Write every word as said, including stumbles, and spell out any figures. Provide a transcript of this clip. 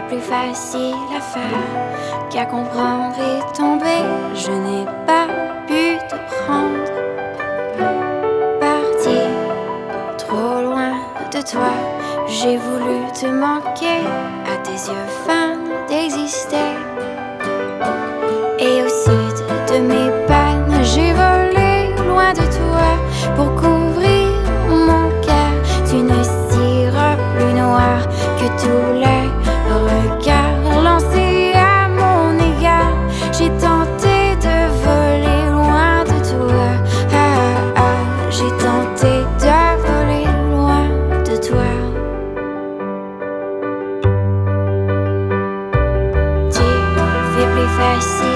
plus facile à faire qu'à comprendre et tomber. Je n'ai pas pu te prendre, partir trop loin de toi. J'ai voulu te manquer, à tes yeux fans d'exister. Et au sud de mes pannes, j'ai volé loin de toi pour couvrir mon cœur d'une cire plus noire que tous les regards lancés à mon égard. J'ai tenté de voler loin de toi, ah, ah, ah. J'ai tenté de voler loin de toi. Tu fais plus facile